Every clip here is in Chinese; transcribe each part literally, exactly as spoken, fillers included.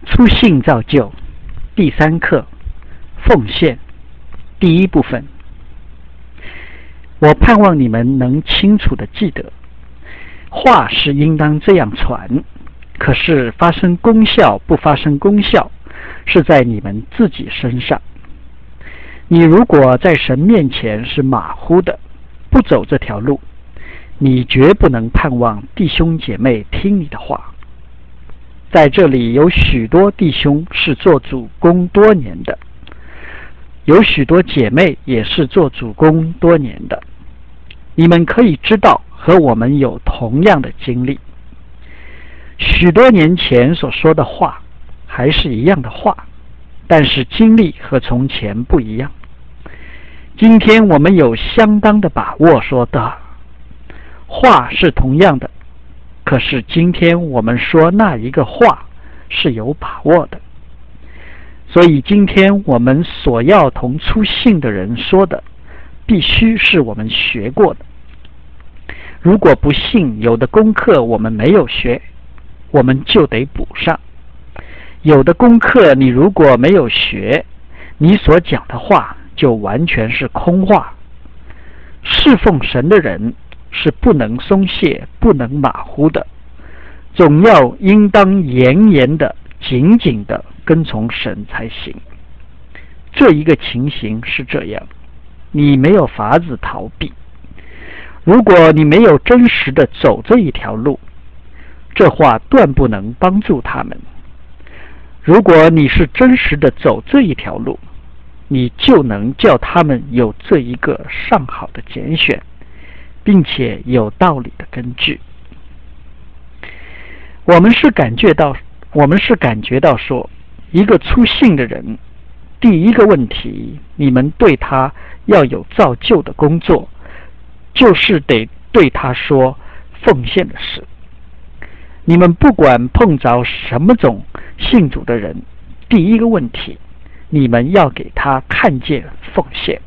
初信造就第三课，奉献第一部分。我盼望你们能清楚地记得，话是应当这样传，可是发生功效不发生功效，是在你们自己身上。你如果在神面前是马虎的，不走这条路，你绝不能盼望弟兄姐妹听你的话。在这里有许多弟兄是做主工多年的，有许多姐妹也是做主工多年的。你们可以知道和我们有同样的经历。许多年前所说的话还是一样的话，但是经历和从前不一样。今天我们有相当的把握说的话是同样的，可是今天我们说那一个话是有把握的。所以今天我们所要同初信的人说的，必须是我们学过的。如果不信有的功课我们没有学，我们就得补上。有的功课你如果没有学，你所讲的话就完全是空话。侍奉神的人是不能松懈，不能马虎的，总要应当严严的、紧紧的跟从神才行。这一个情形是这样，你没有法子逃避。如果你没有真实的走这一条路，这话断不能帮助他们。如果你是真实的走这一条路，你就能叫他们有这一个上好的拣选，并且有道理的根据。我们是感觉到，我们是感觉到说，一个初信的人，第一个问题，你们对他要有造就的工作，就是得对他说奉献的事。你们不管碰着什么种信主的人，第一个问题，你们要给他看见奉献。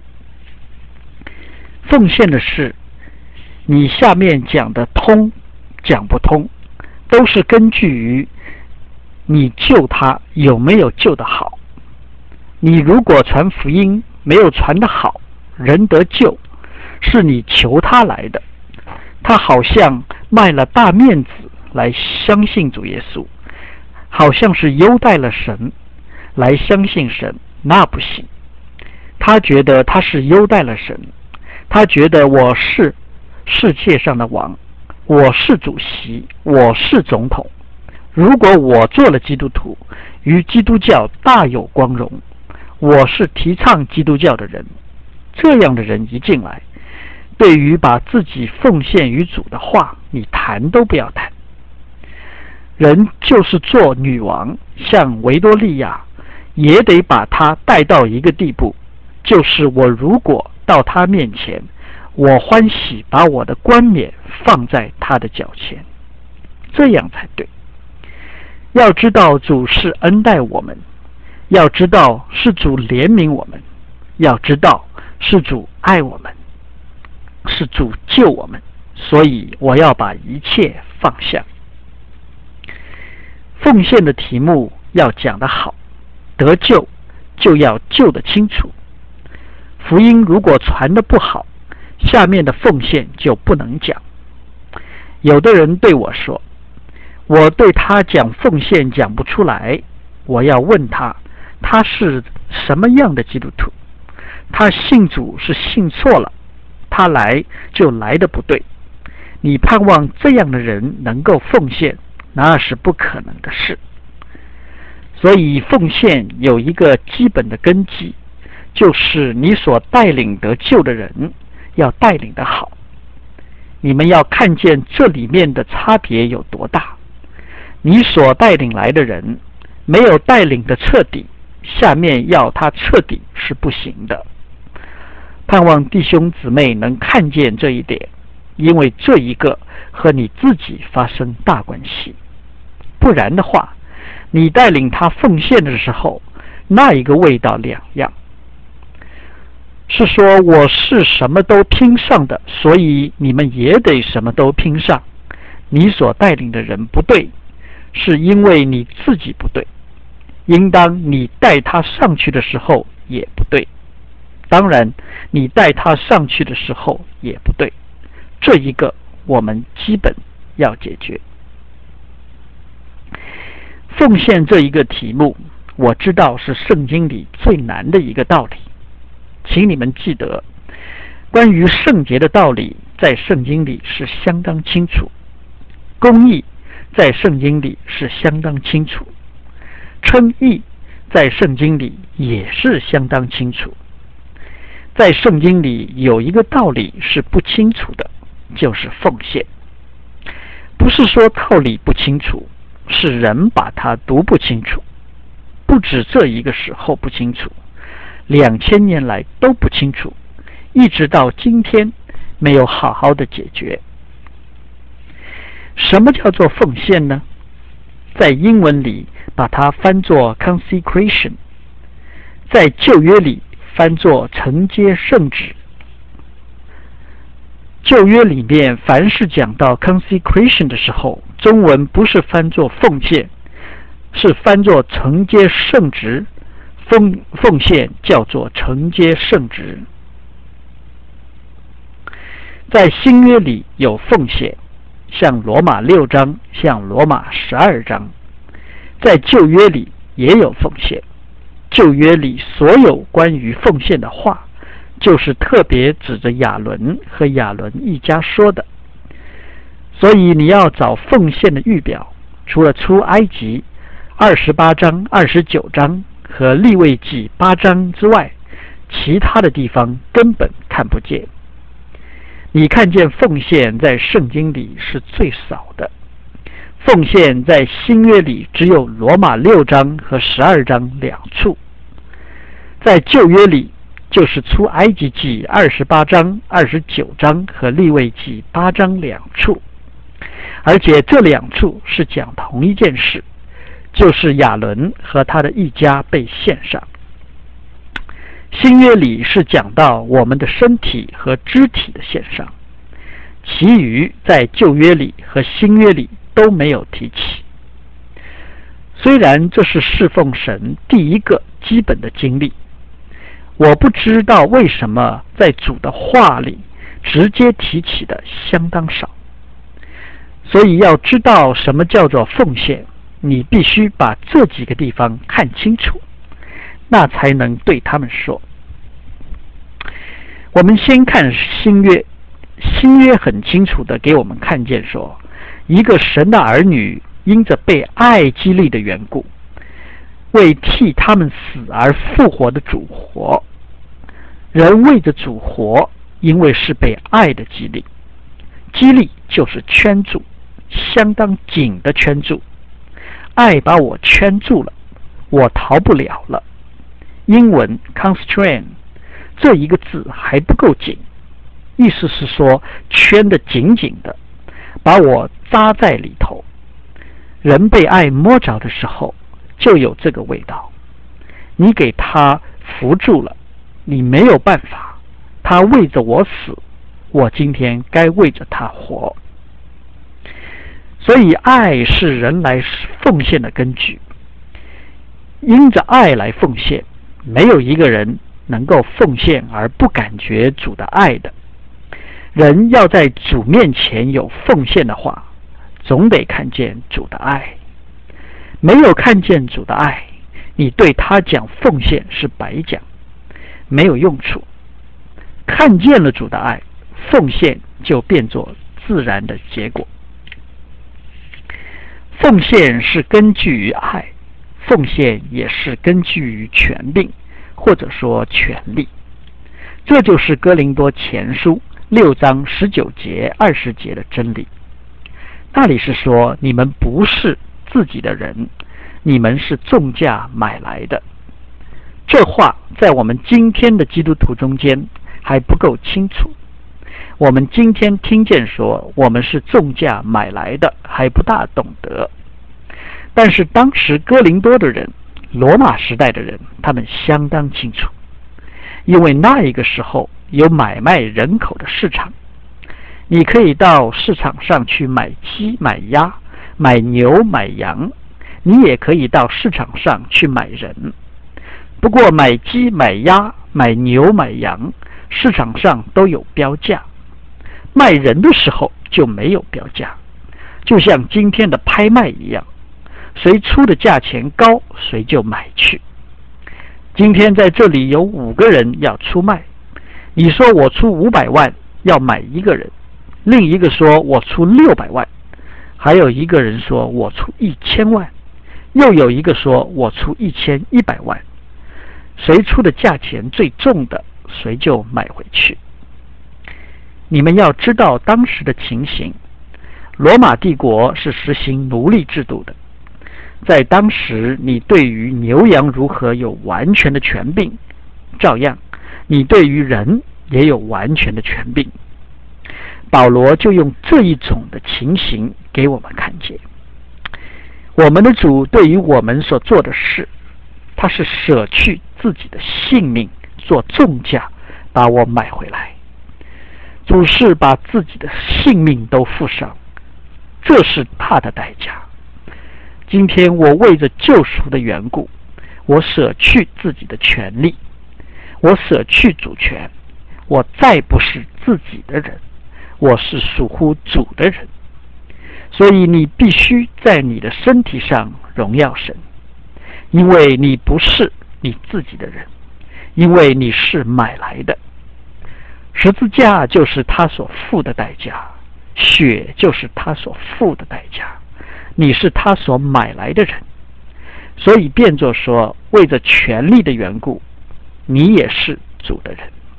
奉献的事，你下面讲的通讲不通，都是根据于你救他有没有救得好。你如果传福音没有传得好，人得救是你求他来的，他好像卖了大面子来相信主耶稣，好像是优待了神来相信神，那不行。他觉得他是优待了神，他觉得我是世界上的王，我是主席，我是总统。如果我做了基督徒，与基督教大有光荣，我是提倡基督教的人。这样的人一进来，对于把自己奉献于主的话，你谈都不要谈。人就是做女王，像维多利亚，也得把她带到一个地步，就是我如果到她面前，我欢喜把我的冠冕放在她的脚前，这样才对。要知道主是恩待我们，要知道是主怜悯我们，要知道是主爱我们，是主救我们，所以我要把一切放下。奉献的题目要讲得好，得救就要救得清楚。福音如果传得不好，下面的奉献就不能讲。有的人对我说，我对他讲奉献讲不出来，我要问他，他是什么样的基督徒？他信主是信错了，他来就来得不对。你盼望这样的人能够奉献，那是不可能的事。所以奉献有一个基本的根基，就是你所带领得救的人要带领得好。你们要看见这里面的差别有多大。你所带领来的人没有带领的彻底，下面要他彻底是不行的。盼望弟兄姊妹能看见这一点，因为这一个和你自己发生大关系。不然的话，你带领他奉献的时候，那一个味道两样。是说我是什么都拼上的，所以你们也得什么都拼上。你所带领的人不对，是因为你自己不对。 应当你带他上去的时候也不对。当然，你带他上去的时候也不对。这一个我们基本要解决。奉献这一个题目，我知道是圣经里最难的一个道理。请你们记得，关于圣洁的道理在圣经里是相当清楚，公义在圣经里是相当清楚，称义在圣经里也是相当清楚。在圣经里有一个道理是不清楚的，就是奉献。不是说道理不清楚，是人把它读不清楚。不止这一个时候不清楚，两千年来都不清楚，一直到今天没有好好的解决。什么叫做奉献呢？在英文里把它翻作 consecration， 在旧约里翻作承接圣旨。旧约里面凡是讲到 consecration 的时候，中文不是翻作奉献，是翻作承接圣职。奉奉献叫做承接圣职。在新约里有奉献，像罗马六章，像罗马十二章。在旧约里也有奉献，旧约里所有关于奉献的话，就是特别指着亚伦和亚伦一家说的。所以你要找奉献的预表，除了出埃及二十八章、二十九章和利未记八章之外，其他的地方根本看不见。你看见奉献在圣经里是最少的，奉献在新约里只有罗马六章和十二章两处，在旧约里就是出埃及记二十八章、二十九章和利未记八章两处，而且这两处是讲同一件事，就是亚伦和他的一家被献上。新约里是讲到我们的身体和肢体的献上，其余在旧约里和新约里都没有提起。虽然这是侍奉神第一个基本的经历，我不知道为什么在主的话里直接提起的相当少。所以要知道什么叫做奉献，你必须把这几个地方看清楚，那才能对他们说。我们先看新约，新约很清楚的给我们看见说，一个神的儿女因着被爱激励的缘故，为替他们死而复活的主活。人为着主活，因为是被爱的激励，激励就是圈住，相当紧的圈住。爱把我圈住了，我逃不了了。英文 constrain 这一个字还不够紧，意思是说圈得紧紧的，把我扎在里头。人被爱摸着的时候就有这个味道，你给他扶住了，你没有办法，他为着我死，我今天该为着他活。所以爱是人来奉献的根据，因着爱来奉献，没有一个人能够奉献而不感觉主的爱的。人要在主面前有奉献的话，总得看见主的爱。没有看见主的爱，你对他讲奉献是白讲，没有用处。看见了主的爱，奉献就变作自然的结果。奉献是根据于爱，奉献也是根据于权柄，或者说权利。这就是哥林多前书六章十九节二十节的真理。那里是说，你们不是自己的人，你们是重价买来的。这话在我们今天的基督徒中间还不够清楚。我们今天听见说我们是重价买来的，还不大懂得。但是当时哥林多的人，罗马时代的人，他们相当清楚，因为那一个时候有买卖人口的市场，你可以到市场上去买鸡买鸭，买牛买羊， 你也可以到市场上去买人。不过买鸡、买鸭、买牛、买羊，市场上都有标价，卖人的时候就没有标价，就像今天的拍卖一样，谁出的价钱高，谁就买去。今天在这里有五个人要出卖，你说我出五百万要买一个人，另一个说我出六百万，还有一个人说我出一千万，又有一个说我出一千一百万，谁出的价钱最重的，谁就买回去。你们要知道当时的情形，罗马帝国是实行奴隶制度的，在当时你对于牛羊如何有完全的权柄，照样你对于人也有完全的权柄。保罗就用这一种的情形给我们看见，我们的主对于我们所做的事，他是舍去自己的性命做重价把我买回来。主是把自己的性命都付上，这是他的代价。今天我为着救赎的缘故，我舍去自己的权利，我舍去主权，我再不是自己的人，我是属乎主的人。所以你必须在你的身体上荣耀神，因为你不是你自己的人，因为你是买来的。十字架就是他所付的代价，血就是他所付的代价，你是他所买来的人。所以变作说，为着权力的缘故，你也是主的人。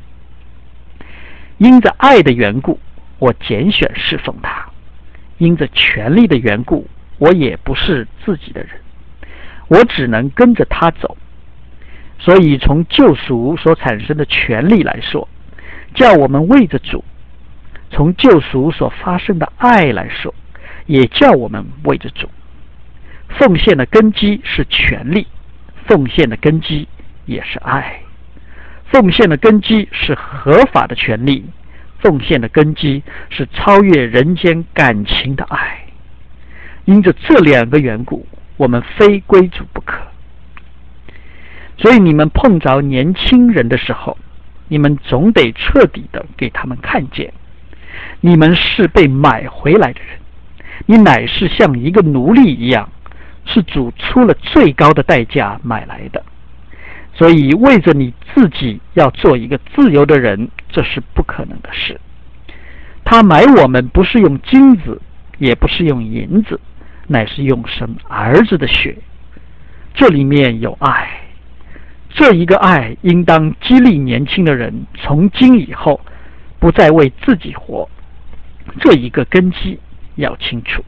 因着爱的缘故，我拣选侍奉他；因着权力的缘故，我也不是自己的人，我只能跟着他走。所以从救赎所产生的权利来说，叫我们为着主；从救赎所发生的爱来说，也叫我们为着主。奉献的根基是权利，奉献的根基也是爱。奉献的根基是合法的权利，奉献的根基是超越人间感情的爱。因着这两个缘故，我们非归主不可。所以你们碰着年轻人的时候，你们总得彻底的给他们看见，你们是被买回来的人，你乃是像一个奴隶一样，是主出了最高的代价买来的。所以为着你自己要做一个自由的人，这是不可能的事。他买我们不是用金子，也不是用银子，乃是用生儿子的血。这里面有爱，这一个爱应当激励年轻的人从今以后不再为自己活，这一个根基要清楚。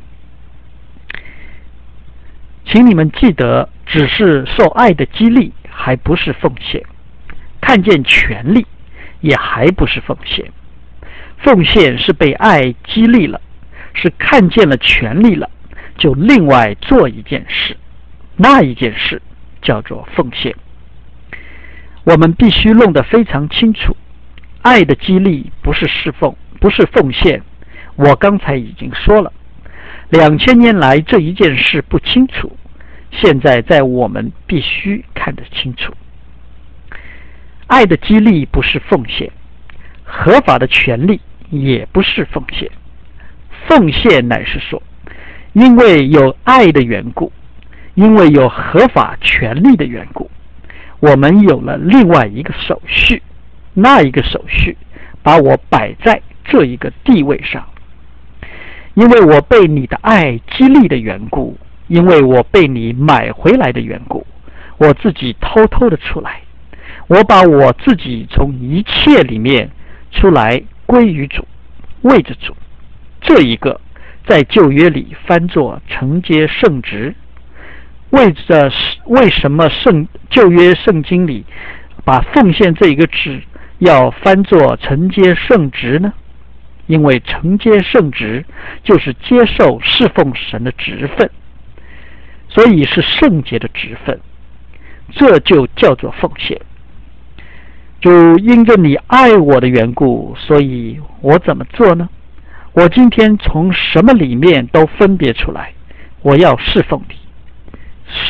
请你们记得，只是受爱的激励还不是奉献，看见权利也还不是奉献。奉献是被爱激励了，是看见了权利了，就另外做一件事，那一件事叫做奉献。我们必须弄得非常清楚，爱的激励不是侍奉，不是奉献。我刚才已经说了，两千年来这一件事不清楚，现在在我们必须看得清楚。爱的激励不是奉献，合法的权利也不是奉献。奉献乃是说，因为有爱的缘故，因为有合法权利的缘故，我们有了另外一个手续，那一个手续把我摆在这一个地位上。因为我被你的爱激励的缘故，因为我被你买回来的缘故，我自己偷偷的出来，我把我自己从一切里面出来归于主，为着主。这一个在旧约里翻作承接圣职。为着为什么圣旧约圣经里把奉献这一个字要翻作承接圣职呢？因为承接圣职就是接受侍奉神的职分，所以是圣洁的职分，这就叫做奉献。主因着你爱我的缘故，所以我怎么做呢？我今天从什么里面都分别出来，我要侍奉你。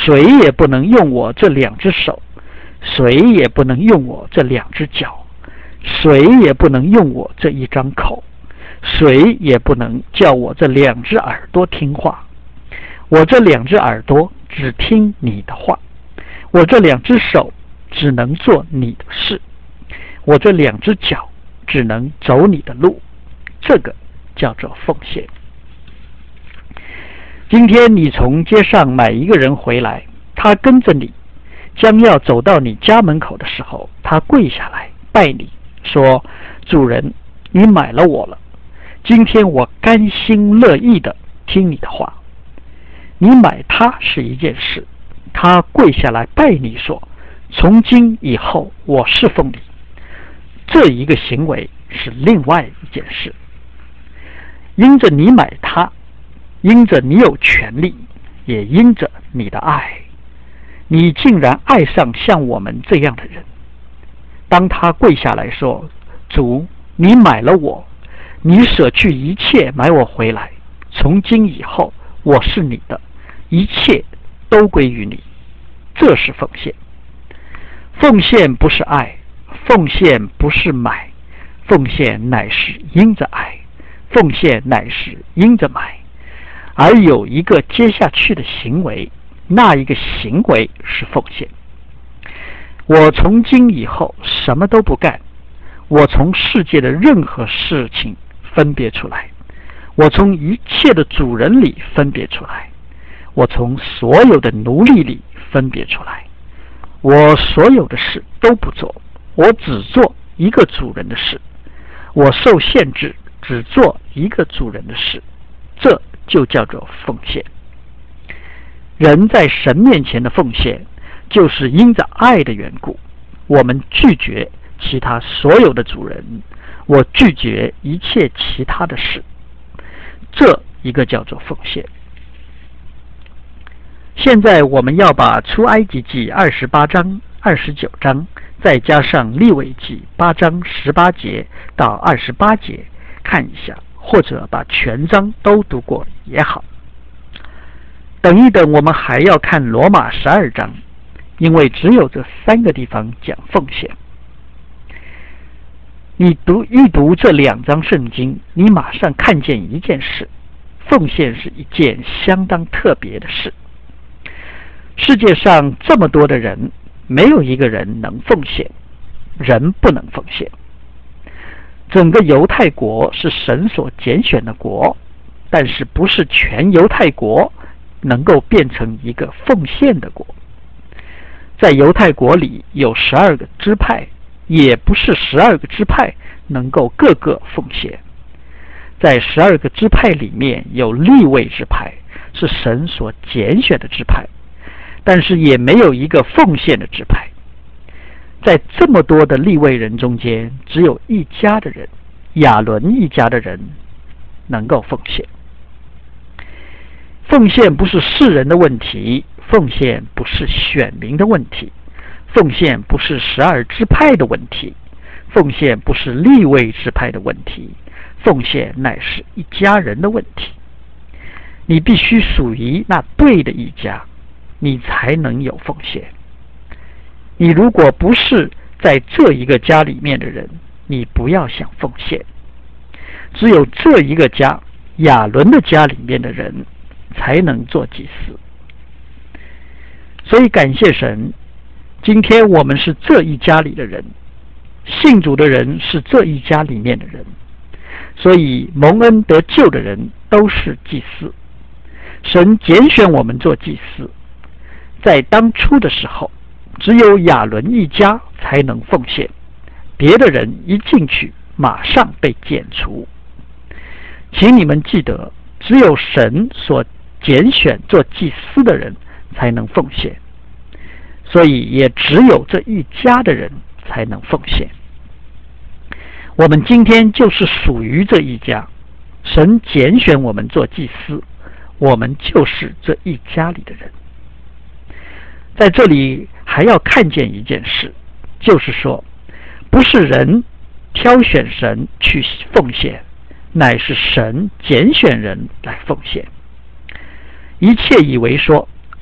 谁也不能用我这两只手，谁也不能用我这两只脚，谁也不能用我这一张口，谁也不能叫我这两只耳朵听话。我这两只耳朵只听你的话，我这两只手只能做你的事，我这两只脚只能走你的路。这个叫做奉献。今天你从街上买一个人回来，他跟着你，将要走到你家门口的时候，他跪下来拜你，说：主人，你买了我了，今天我甘心乐意的听你的话。你买他是一件事，他跪下来拜你说：从今以后我侍奉你，这一个行为是另外一件事。因着你买他，因着你有权利，也因着你的爱，你竟然爱上像我们这样的人。当他跪下来说：主，你买了我，你舍去一切买我回来，从今以后我是你的，一切都归于你。这是奉献。奉献不是爱，奉献不是买，奉献乃是因着爱，奉献乃是因着买，而有一个接下去的行为，那一个行为是奉献。我从今以后什么都不干，我从世界的任何事情分别出来，我从一切的主人里分别出来，我从所有的奴隶里分别出来，我所有的事都不做，我只做一个主人的事，我受限制只做一个主人的事。这就叫做奉献。人在神面前的奉献，就是因着爱的缘故，我们拒绝其他所有的主人，我拒绝一切其他的事。这一个叫做奉献。现在我们要把出埃及记二十八章、二十九章，再加上利未记八章十八节到二十八节看一下，或者把全章都读过也好。等一等，我们还要看罗马十二章，因为只有这三个地方讲奉献。你读一读这两章圣经，你马上看见一件事：奉献是一件相当特别的事。世界上这么多的人，没有一个人能奉献，人不能奉献。整个犹太国是神所拣选的国，但是不是全犹太国能够变成一个奉献的国。在犹太国里有十二个支派，也不是十二个支派能够个个奉献。在十二个支派里面有利未支派，是神所拣选的支派，但是也没有一个奉献的支派。在这么多的利未人中间，只有一家的人，亚伦一家的人能够奉献。奉献不是世人的问题，奉献不是选民的问题，奉献不是十二支派的问题，奉献不是利未支派的问题，奉献乃是一家人的问题。你必须属于那对的一家，你才能有奉献。你如果不是在这一个家里面的人，你不要想奉献。只有这一个家，亚伦的家里面的人才能做祭司。所以感谢神，今天我们是这一家里的人，信主的人是这一家里面的人，所以蒙恩得救的人都是祭司。神拣选我们做祭司，在当初的时候，只有亚伦一家才能奉献，别的人一进去马上被剪除。请你们记得，只有神所拣选做祭司的人才能奉献，所以也只有这一家的人才能奉献。我们今天就是属于这一家，神拣选我们做祭司，我们就是这一家里的人。在这里还要看见一件事，就是说，不是人挑选神去奉献，乃是神拣选人来奉献。一切以为说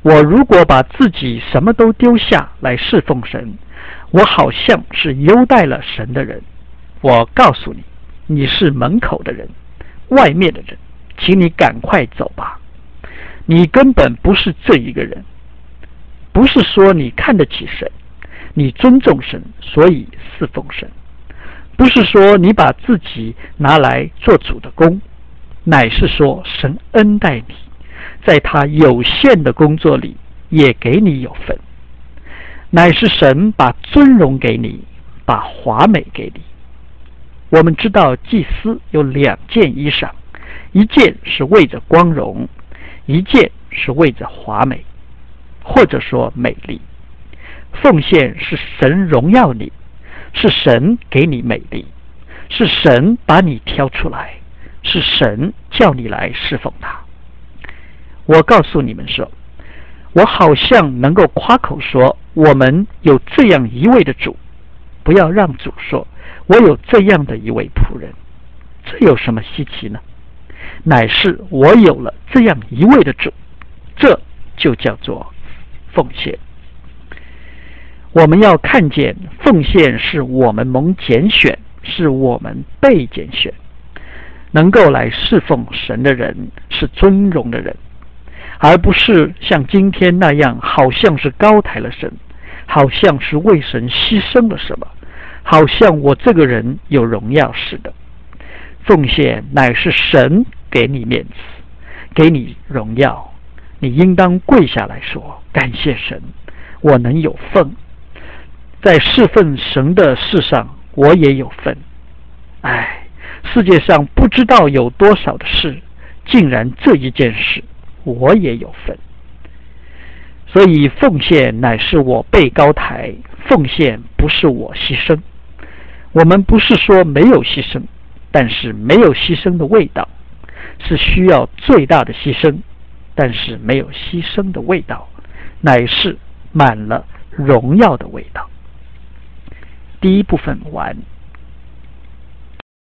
我如果把自己什么都丢下来侍奉神，我好像是优待了神的人。我告诉你，你是门口的人，外面的人，请你赶快走吧。你根本不是这一个人。不是说你看得起神，你尊重神，所以侍奉神。不是说你把自己拿来做主的工，乃是说神恩待你，在他有限的工作里也给你有份。乃是神把尊荣给你，把华美给你。我们知道祭司有两件衣裳，一件是为着光荣，一件是为着华美，或者说美丽。奉献是神荣耀你，是神给你美丽，是神把你挑出来，是神叫你来侍奉他。我告诉你们说，我好像能够夸口说，我们有这样一位的主，不要让主说我有这样的一位仆人，这有什么稀奇呢？乃是我有了这样一位的主，这就叫做奉献。我们要看见奉献是我们蒙拣选，是我们被拣选，能够来侍奉神的人是尊荣的人，而不是像今天那样好像是高抬了神，好像是为神牺牲了什么，好像我这个人有荣耀似的。奉献乃是神给你面子，给你荣耀，你应当跪下来说，感谢神，我能有份，在侍奉神的事上我也有份。哎，世界上不知道有多少的事，竟然这一件事我也有份。所以奉献乃是我被高抬，奉献不是我牺牲。我们不是说没有牺牲，但是没有牺牲的味道，是需要最大的牺牲，但是没有牺牲的味道，乃是满了荣耀的味道。第一部分完。